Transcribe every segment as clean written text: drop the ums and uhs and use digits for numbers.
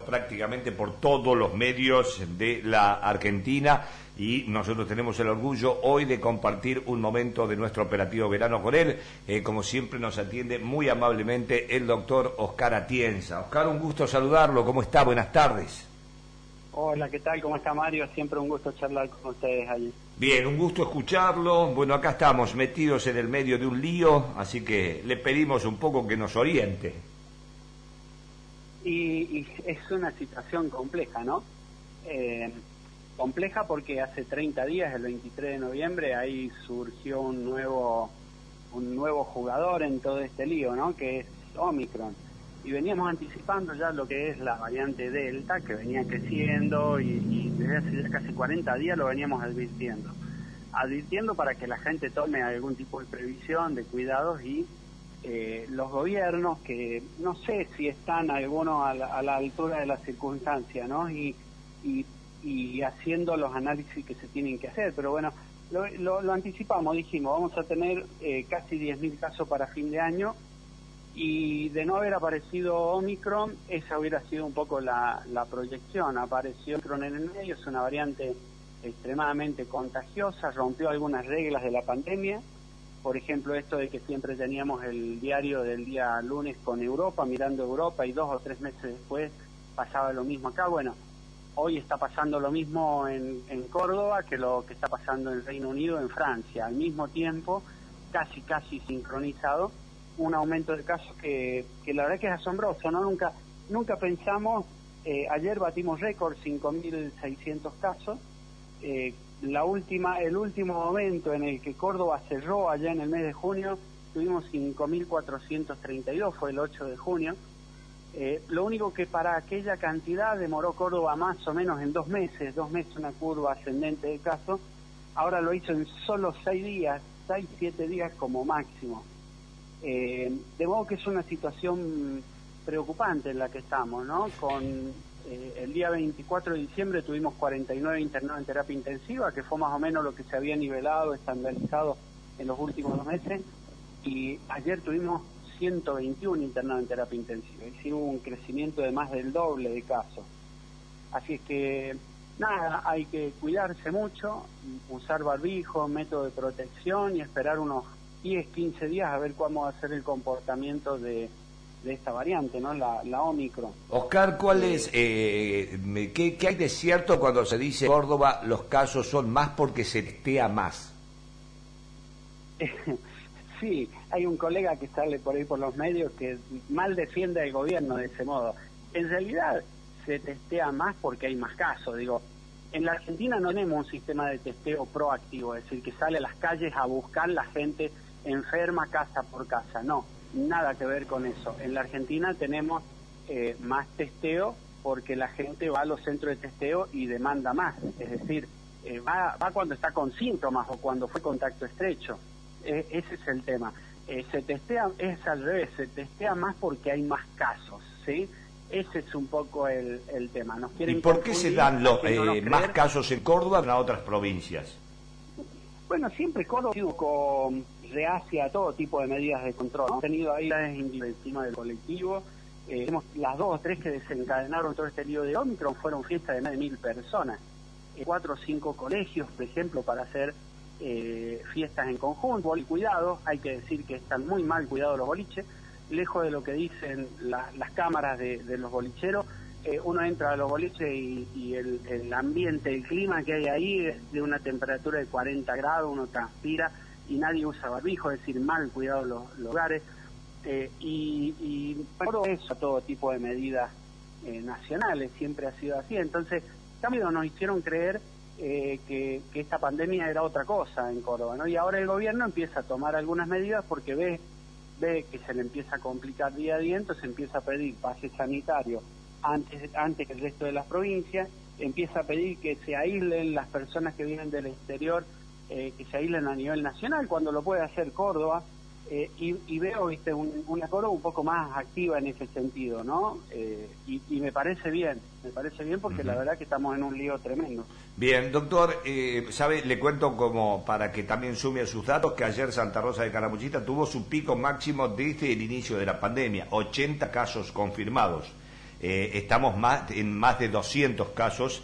prácticamente por todos los medios de la Argentina, y nosotros tenemos el orgullo hoy de compartir un momento de nuestro operativo verano con él. Como siempre nos atiende muy amablemente el doctor Oscar Atienza. Oscar, un gusto saludarlo. ¿Cómo está? Buenas tardes. Hola, ¿qué tal? ¿Cómo está, Mario? Siempre un gusto charlar con ustedes allí. Bien, un gusto escucharlo. Bueno, acá estamos metidos en el medio de un lío, así que le pedimos un poco que nos oriente. Y es una situación compleja, ¿no? Compleja porque hace 30 días, el 23 de noviembre, ahí surgió un nuevo jugador en todo este lío, ¿no? Que es Omicron. Y veníamos anticipando ya lo que es la variante Delta, que venía creciendo y desde hace ya casi 40 días lo veníamos advirtiendo para que la gente tome algún tipo de previsión, de cuidados, y los gobiernos, que no sé si están algunos a la altura de la circunstancia, ¿no? Y haciendo los análisis que se tienen que hacer, pero bueno, lo anticipamos, dijimos, vamos a tener casi 10.000 casos para fin de año, y de no haber aparecido Omicron, esa hubiera sido un poco la proyección. Apareció Omicron en el medio, es una variante extremadamente contagiosa, rompió algunas reglas de la pandemia, por ejemplo esto de que siempre teníamos el diario del día lunes con Europa, mirando Europa, y 2 o 3 meses después pasaba lo mismo acá. Bueno, hoy está pasando lo mismo en Córdoba que lo que está pasando en el Reino Unido, en Francia, al mismo tiempo, casi sincronizado, un aumento de casos que la verdad que es asombroso, ¿no? Nunca pensamos, ayer batimos récord, 5.600 casos, el último momento en el que Córdoba cerró allá en el mes de junio, tuvimos 5.432, fue el 8 de junio, lo único que para aquella cantidad demoró Córdoba más o menos en 2 meses, una curva ascendente de casos, ahora lo hizo en solo 6 días, 7 días como máximo. De modo que es una situación preocupante en la que estamos, ¿no? Con el día 24 de diciembre tuvimos 49 internados en terapia intensiva, que fue más o menos lo que se había nivelado, estandarizado en los últimos 2 meses, y ayer tuvimos 121 internados en terapia intensiva, es decir, hubo un crecimiento de más del doble de casos. Así es que, nada, hay que cuidarse mucho, usar barbijo, método de protección y esperar unos 10, 15 días a ver cómo va a ser el comportamiento de esta variante, ¿no? La Omicron. Oscar, ¿cuál es, qué hay de cierto cuando se dice Córdoba los casos son más porque se testea más? Sí, hay un colega que sale por ahí por los medios que mal defiende al gobierno de ese modo. En realidad se testea más porque hay más casos, digo. En la Argentina no tenemos un sistema de testeo proactivo, es decir, que sale a las calles a buscar la gente enferma casa por casa, no, nada que ver con eso. En la Argentina tenemos más testeo porque la gente va a los centros de testeo y demanda más, es decir, va cuando está con síntomas o cuando fue contacto estrecho, ese es el tema. Se testea, es al revés, se testea más porque hay más casos, ¿sí? Ese es un poco el tema. Nos quieren. ¿Y por qué se dan más casos en Córdoba que en otras provincias? Bueno, siempre Córdoba ha sido con reacia a todo tipo de medidas de control. Hemos tenido ahí encima del colectivo. Las 2 o 3 que desencadenaron todo este lío de Omicron fueron fiestas de más de 1.000 personas. 4 o 5 colegios, por ejemplo, para hacer fiestas en conjunto. Y cuidados, hay que decir que están muy mal cuidados los boliches. Lejos de lo que dicen las cámaras de los bolicheros, uno entra a los boliches y el ambiente, el clima que hay ahí es de una temperatura de 40 grados, uno transpira y nadie usa barbijo, es decir, mal cuidados los lugares, y por eso todo tipo de medidas nacionales, siempre ha sido así. Entonces, también nos hicieron creer que esta pandemia era otra cosa en Córdoba, ¿no? Y ahora el gobierno empieza a tomar algunas medidas porque ve que se le empieza a complicar día a día, entonces empieza a pedir pase sanitario antes que el resto de las provincias, empieza a pedir que se aíslen las personas que vienen del exterior, que se aíslen a nivel nacional, cuando lo puede hacer Córdoba, y veo, viste, una Córdoba un poco más activa en ese sentido, ¿no? Y me parece bien porque la verdad que estamos en un lío tremendo. Bien, doctor, sabe, le cuento como para que también sume a sus datos que ayer Santa Rosa de Calamuchita tuvo su pico máximo desde el inicio de la pandemia, 80 casos confirmados. estamos en más de 200 casos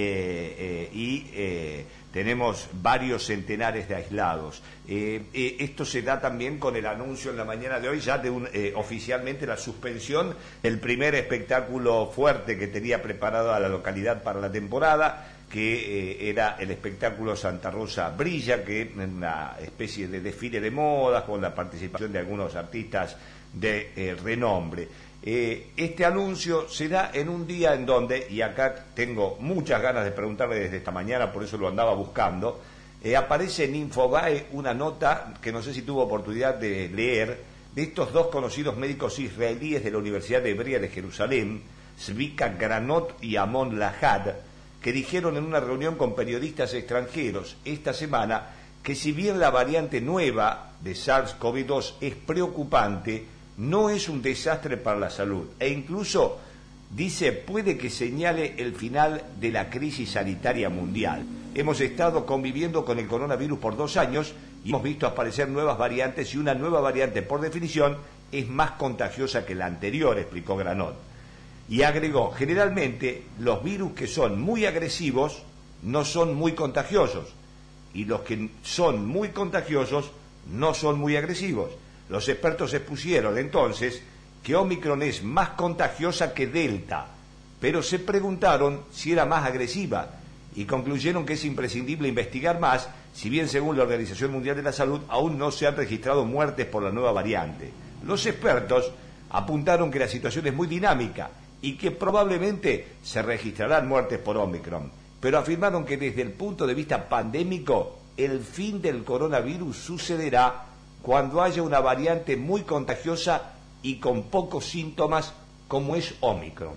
tenemos varios centenares de aislados. Esto se da también con el anuncio en la mañana de hoy ya de oficialmente la suspensión del primer espectáculo fuerte que tenía preparado a la localidad para la temporada, que era el espectáculo Santa Rosa Brilla, que es una especie de desfile de modas con la participación de algunos artistas de renombre. Este anuncio se da en un día en donde, y acá tengo muchas ganas de preguntarle desde esta mañana, por eso lo andaba buscando, aparece en Infobae una nota que no sé si tuvo oportunidad de leer, de estos dos conocidos médicos israelíes de la Universidad Hebrea de Jerusalén, Zvika Granot y Amon Lahad, que dijeron en una reunión con periodistas extranjeros esta semana que si bien la variante nueva de SARS-CoV-2 es preocupante, no es un desastre para la salud e incluso, dice, puede que señale el final de la crisis sanitaria mundial. Hemos estado conviviendo con el coronavirus por 2 años y hemos visto aparecer nuevas variantes y una nueva variante, por definición, es más contagiosa que la anterior, explicó Granot. Y agregó, generalmente los virus que son muy agresivos no son muy contagiosos y los que son muy contagiosos no son muy agresivos. Los expertos expusieron entonces que Omicron es más contagiosa que Delta, pero se preguntaron si era más agresiva y concluyeron que es imprescindible investigar más, si bien según la Organización Mundial de la Salud aún no se han registrado muertes por la nueva variante. Los expertos apuntaron que la situación es muy dinámica y que probablemente se registrarán muertes por Omicron, pero afirmaron que desde el punto de vista pandémico el fin del coronavirus sucederá cuando haya una variante muy contagiosa y con pocos síntomas como es Omicron.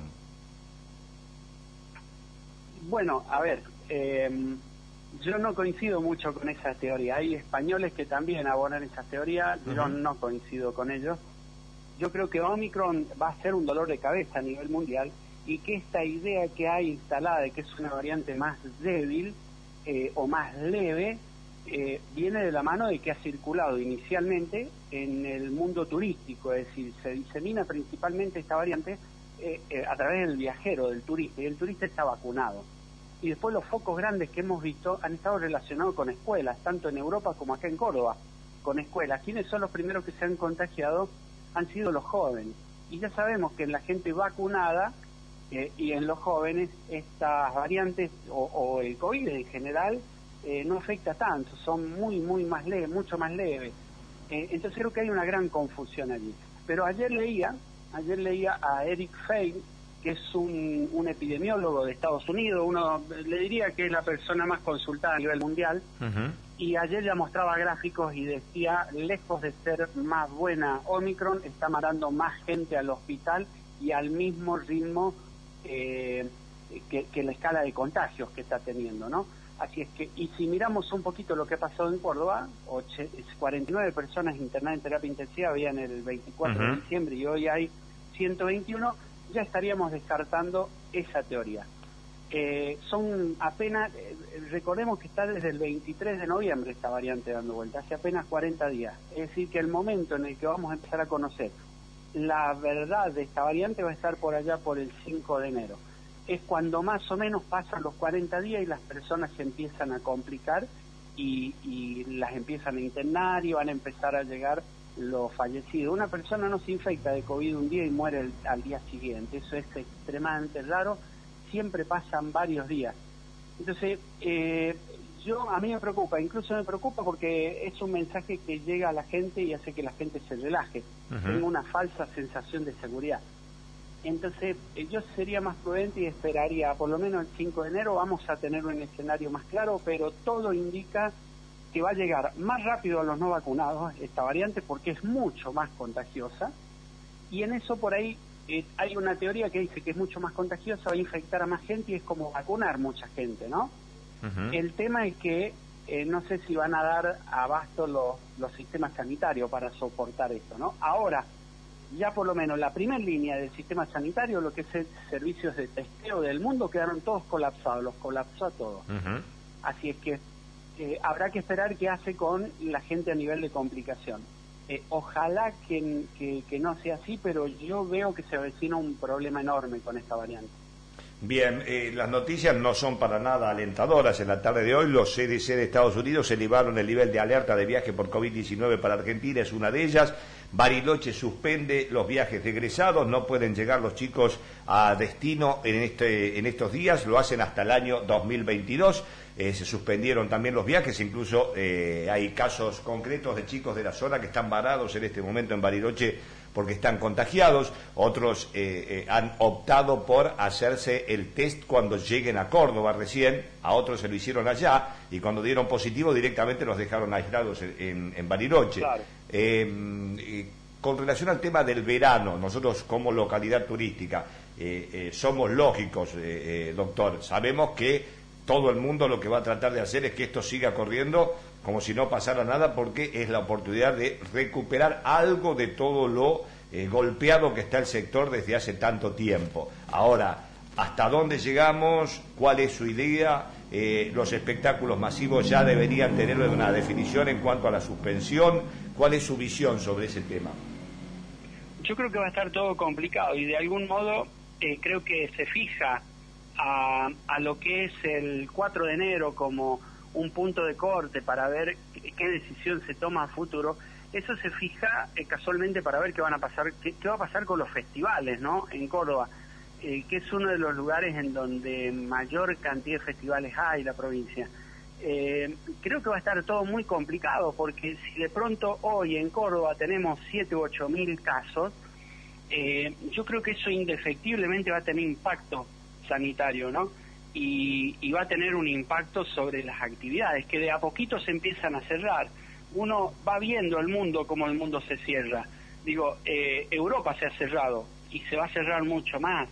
Bueno, a ver, yo no coincido mucho con esa teoría. Hay españoles que también abonan esa teoría, yo no coincido con ellos. Yo creo que Omicron va a ser un dolor de cabeza a nivel mundial y que esta idea que hay instalada de que es una variante más débil o más leve, viene de la mano de que ha circulado inicialmente en el mundo turístico, es decir, se disemina principalmente esta variante a través del viajero, del turista, y el turista está vacunado. Y después los focos grandes que hemos visto han estado relacionados con escuelas, tanto en Europa como acá en Córdoba, con escuelas. ¿Quiénes son los primeros que se han contagiado? Han sido los jóvenes. Y ya sabemos que en la gente vacunada y en los jóvenes estas variantes o el COVID en general no afecta tanto, son muy más leves, mucho más leves. Entonces creo que hay una gran confusión allí. Pero ayer leía a Eric Fein, que es un epidemiólogo de Estados Unidos, uno le diría que es la persona más consultada a nivel mundial, y ayer ya mostraba gráficos y decía, lejos de ser más buena Omicron, está mandando más gente al hospital y al mismo ritmo que la escala de contagios que está teniendo, ¿no? Así es que, y si miramos un poquito lo que ha pasado en Córdoba, 49 personas internadas en terapia intensiva habían el 24 de diciembre y hoy hay 121, ya estaríamos descartando esa teoría. Son apenas, recordemos que está desde el 23 de noviembre esta variante dando vuelta, hace apenas 40 días. Es decir, que el momento en el que vamos a empezar a conocer la verdad de esta variante va a estar por allá por el 5 de enero. Es cuando más o menos pasan los 40 días y las personas se empiezan a complicar y las empiezan a internar y van a empezar a llegar los fallecidos. Una persona no se infecta de COVID un día y muere al día siguiente. Eso es extremadamente raro. Siempre pasan varios días. Entonces, a mí me preocupa, incluso me preocupa porque es un mensaje que llega a la gente y hace que la gente se relaje. Tengo una falsa sensación de seguridad. Entonces, yo sería más prudente y esperaría, por lo menos el 5 de enero vamos a tener un escenario más claro, pero todo indica que va a llegar más rápido a los no vacunados esta variante porque es mucho más contagiosa, y en eso por ahí hay una teoría que dice que es mucho más contagiosa, va a infectar a más gente y es como vacunar mucha gente, ¿no? El tema es que no sé si van a dar abasto los sistemas sanitarios para soportar esto, ¿no? Ahora, ya por lo menos la primera línea del sistema sanitario, lo que es el servicios de testeo del mundo, quedaron todos colapsados, los colapsó a todos. Así es que habrá que esperar qué hace con la gente a nivel de complicación. Ojalá que no sea así, pero yo veo que se avecina un problema enorme con esta variante. Bien, las noticias no son para nada alentadoras. En la tarde de hoy los CDC de Estados Unidos elevaron el nivel de alerta de viaje por COVID-19 para Argentina, es una de ellas. Bariloche suspende los viajes de egresados, no pueden llegar los chicos a destino en estos días, lo hacen hasta el año 2022. Se suspendieron también los viajes, incluso hay casos concretos de chicos de la zona que están varados en este momento en Bariloche porque están contagiados. Otros han optado por hacerse el test cuando lleguen a Córdoba recién, a otros se lo hicieron allá y cuando dieron positivo directamente los dejaron aislados en Bariloche. Claro. Con relación al tema del verano, nosotros como localidad turística somos lógicos, doctor, sabemos que todo el mundo lo que va a tratar de hacer es que esto siga corriendo como si no pasara nada, porque es la oportunidad de recuperar algo de todo lo golpeado que está el sector desde hace tanto tiempo. Ahora, ¿hasta dónde llegamos? ¿Cuál es su idea? Los espectáculos masivos ya deberían tener una definición en cuanto a la suspensión. ¿Cuál es su visión sobre ese tema? Yo creo que va a estar todo complicado y de algún modo creo que se fija a lo que es el 4 de enero como un punto de corte para ver qué decisión se toma a futuro. Eso se fija casualmente para ver qué va a pasar con los festivales, ¿no? En Córdoba, que es uno de los lugares en donde mayor cantidad de festivales hay en la provincia. Creo que va a estar todo muy complicado, porque si de pronto hoy en Córdoba tenemos 7 u 8 mil casos, yo creo que eso indefectiblemente va a tener impacto sanitario, ¿no? Y va a tener un impacto sobre las actividades, que de a poquito se empiezan a cerrar. Uno va viendo el mundo como el mundo se cierra. Digo, Europa se ha cerrado y se va a cerrar mucho más.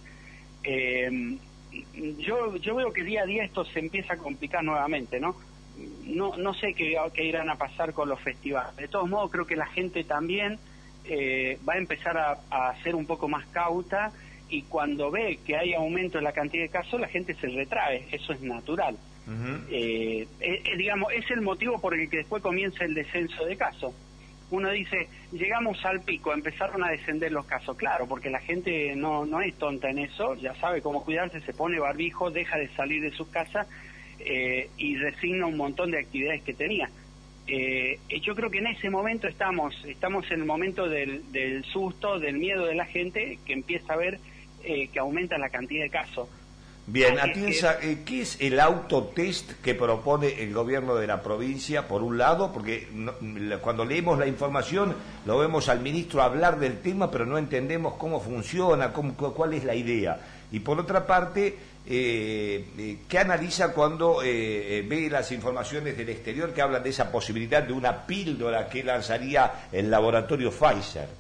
Yo veo que día a día esto se empieza a complicar nuevamente, ¿no? No sé qué irán a pasar con los festivales. De todos modos, creo que la gente también va a empezar a ser un poco más cauta, y cuando ve que hay aumento en la cantidad de casos, la gente se retrae, eso es natural. Digamos, es el motivo por el que después comienza el descenso de casos. Uno dice, llegamos al pico, empezaron a descender los casos. Claro, porque la gente no es tonta en eso, ya sabe cómo cuidarse, se pone barbijo, deja de salir de sus casas y resigna un montón de actividades que tenía. Yo creo que en ese momento estamos en el momento del susto, del miedo de la gente, que empieza a ver que aumenta la cantidad de casos. Bien, Atienza, ¿qué es el autotest que propone el gobierno de la provincia, por un lado? Porque cuando leemos la información lo vemos al ministro hablar del tema, pero no entendemos cómo funciona, cuál es la idea. Y por otra parte, ¿qué analiza cuando ve las informaciones del exterior que hablan de esa posibilidad de una píldora que lanzaría el laboratorio Pfizer?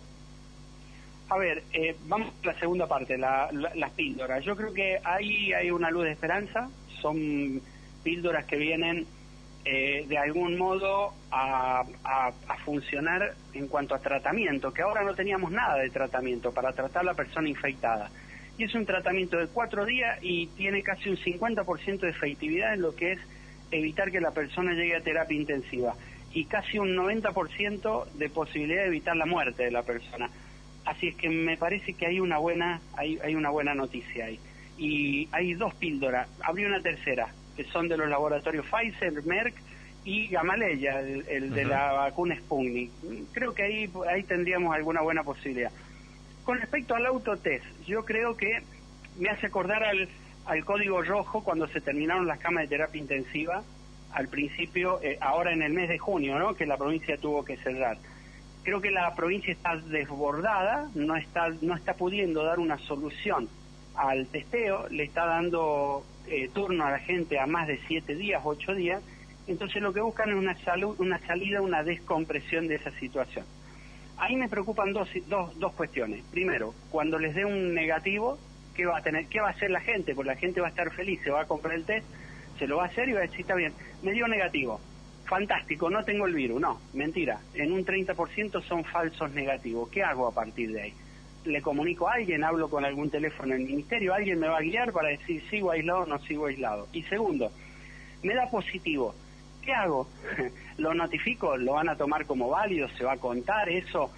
A ver, vamos a la segunda parte, las píldoras. Yo creo que ahí hay una luz de esperanza. Son píldoras que vienen de algún modo a funcionar en cuanto a tratamiento, que ahora no teníamos nada de tratamiento para tratar a la persona infectada. Y es un tratamiento de 4 días y tiene casi un 50% de efectividad en lo que es evitar que la persona llegue a terapia intensiva, y casi un 90% de posibilidad de evitar la muerte de la persona. Así es que me parece que hay una buena noticia ahí. Y hay 2 píldoras, habría una tercera, que son de los laboratorios Pfizer, Merck y Gamaleya, el de la vacuna Sputnik. Creo que ahí tendríamos alguna buena posibilidad. Con respecto al autotest, yo creo que me hace acordar al código rojo cuando se terminaron las camas de terapia intensiva al principio, ahora en el mes de junio, ¿no?, que la provincia tuvo que cerrar. Creo que la provincia está desbordada, no está pudiendo dar una solución al testeo, le está dando turno a la gente a más de 7 días, 8 días, entonces lo que buscan es una salida, una descompresión de esa situación. Ahí me preocupan dos cuestiones. Primero, cuando les dé un negativo, ¿qué va a hacer la gente? Porque la gente va a estar feliz, se va a comprar el test, se lo va a hacer y va a decir, está bien, me dio negativo. Fantástico, no tengo el virus. No, mentira. En un 30% son falsos negativos. ¿Qué hago a partir de ahí? ¿Le comunico a alguien? ¿Hablo con algún teléfono en el ministerio? ¿Alguien me va a guiar para decir sigo aislado o no sigo aislado? Y segundo, me da positivo. ¿qué hago? ¿Lo notifico? ¿Lo van a tomar como válido? ¿Se va a contar eso?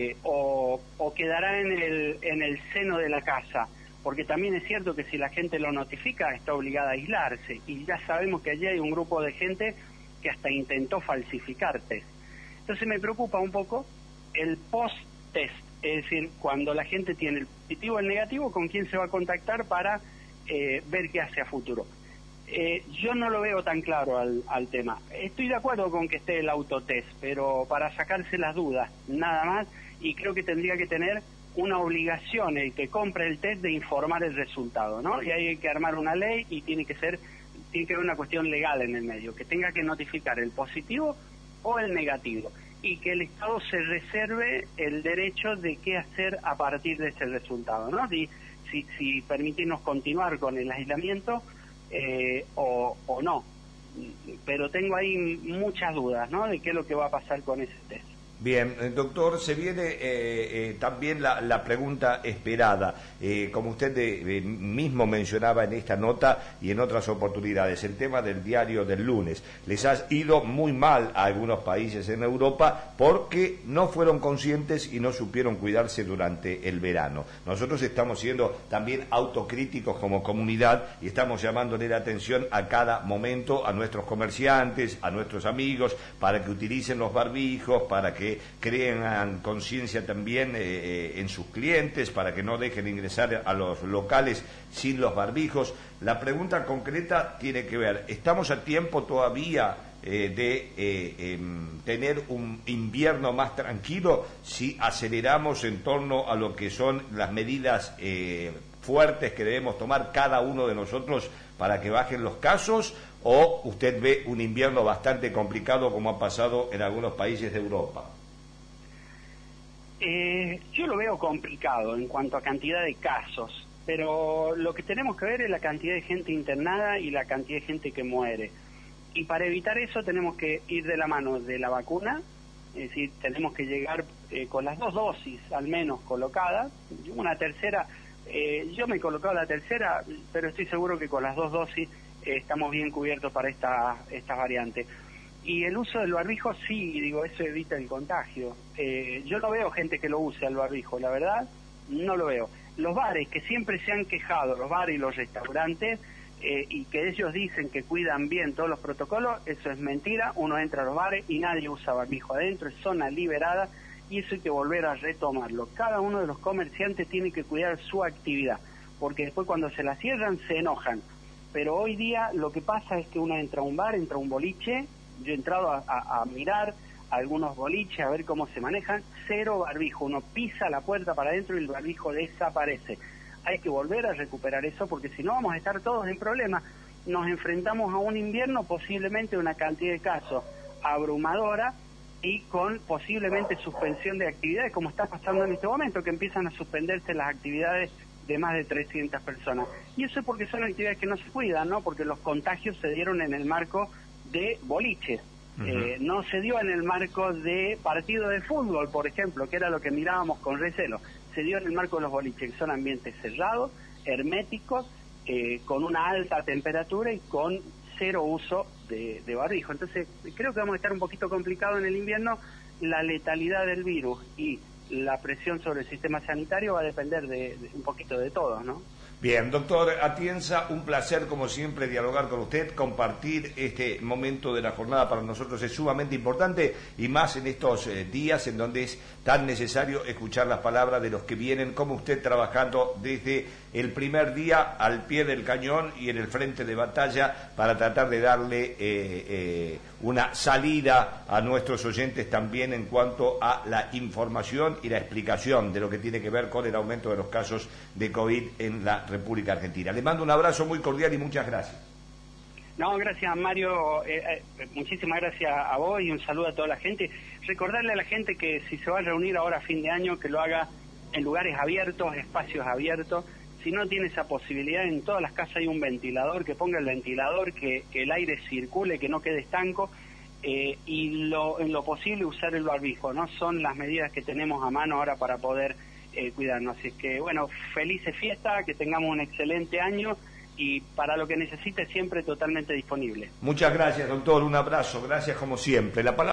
¿O quedará en el seno de la casa? Porque también es cierto que si la gente lo notifica está obligada a aislarse, y ya sabemos que allí hay un grupo de gente que hasta intentó falsificar test. Entonces me preocupa un poco el post-test, es decir, cuando la gente tiene el positivo o el negativo, ¿con quién se va a contactar para ver qué hace a futuro? Yo no lo veo tan claro al tema. Estoy de acuerdo con que esté el autotest, pero para sacarse las dudas, nada más, y creo que tendría que tener una obligación el que compre el test de informar el resultado, ¿no? Y ahí hay que armar una ley y tiene que haber una cuestión legal en el medio, que tenga que notificar el positivo o el negativo, y que el Estado se reserve el derecho de qué hacer a partir de ese resultado, ¿no? Si permitirnos continuar con el aislamiento o no. Pero tengo ahí muchas dudas, ¿no?, de qué es lo que va a pasar con ese test. Bien, doctor, se viene también la pregunta esperada. Como usted mismo mencionaba en esta nota y en otras oportunidades, el tema del diario del lunes. Les ha ido muy mal a algunos países en Europa porque no fueron conscientes y no supieron cuidarse durante el verano. Nosotros estamos siendo también autocríticos como comunidad y estamos llamándole la atención a cada momento a nuestros comerciantes, a nuestros amigos, para que utilicen los barbijos, para que creen conciencia también en sus clientes, para que no dejen ingresar a los locales sin los barbijos. La pregunta concreta tiene que ver, ¿estamos a tiempo todavía de tener un invierno más tranquilo si aceleramos en torno a lo que son las medidas fuertes que debemos tomar cada uno de nosotros para que bajen los casos? ¿O usted ve un invierno bastante complicado como ha pasado en algunos países de Europa? Yo lo veo complicado en cuanto a cantidad de casos, pero lo que tenemos que ver es la cantidad de gente internada y la cantidad de gente que muere. Y para evitar eso tenemos que ir de la mano de la vacuna, es decir, tenemos que llegar con las 2 dosis al menos colocadas, una tercera, yo me he colocado la tercera, pero estoy seguro que con las 2 dosis estamos bien cubiertos para esta variante. Y el uso del barbijo, sí, digo, eso evita el contagio. Yo no veo gente que lo use al barbijo, la verdad, no lo veo. Los bares, que siempre se han quejado, los bares y los restaurantes, y que ellos dicen que cuidan bien todos los protocolos, eso es mentira. Uno entra a los bares y nadie usa barbijo adentro, es zona liberada, y eso hay que volver a retomarlo. Cada uno de los comerciantes tiene que cuidar su actividad, porque después cuando se la cierran se enojan. Pero hoy día lo que pasa es que uno entra a un bar, entra a un boliche. Yo he entrado a mirar algunos boliches, a ver cómo se manejan, 0 barbijo, uno pisa la puerta para adentro y el barbijo desaparece. Hay que volver a recuperar eso, porque si no vamos a estar todos en problemas. Nos enfrentamos a un invierno, posiblemente una cantidad de casos abrumadora, y con posiblemente suspensión de actividades, como está pasando en este momento, que empiezan a suspenderse las actividades de más de 300 personas. Y eso es porque son actividades que no se cuidan, ¿no? Porque los contagios se dieron en el marco de boliches. No se dio en el marco de partido de fútbol, por ejemplo, que era lo que mirábamos con recelo. Se dio en el marco de los boliches, que son ambientes cerrados, herméticos, con una alta temperatura y con 0 uso de barbijo. Entonces, creo que vamos a estar un poquito complicado en el invierno. La letalidad del virus y la presión sobre el sistema sanitario va a depender de un poquito de todos, ¿no? Bien, doctor Atienza, un placer como siempre dialogar con usted, compartir este momento de la jornada para nosotros es sumamente importante y más en estos días en donde es tan necesario escuchar las palabras de los que vienen como usted trabajando desde el primer día al pie del cañón y en el frente de batalla para tratar de darle una salida a nuestros oyentes también en cuanto a la información y la explicación de lo que tiene que ver con el aumento de los casos de COVID en la República Argentina. Le mando un abrazo muy cordial y muchas gracias. No, gracias Mario, muchísimas gracias a vos y un saludo a toda la gente. Recordarle a la gente que si se va a reunir ahora a fin de año, que lo haga en lugares abiertos, espacios abiertos. Si no tiene esa posibilidad, en todas las casas hay un ventilador, que ponga el ventilador, que el aire circule, que no quede estanco, y en lo posible usar el barbijo, ¿no? Son las medidas que tenemos a mano ahora para poder cuidarnos. Así que, bueno, felices fiestas, que tengamos un excelente año y para lo que necesite siempre totalmente disponible. Muchas gracias, doctor. Un abrazo. Gracias como siempre. La palabra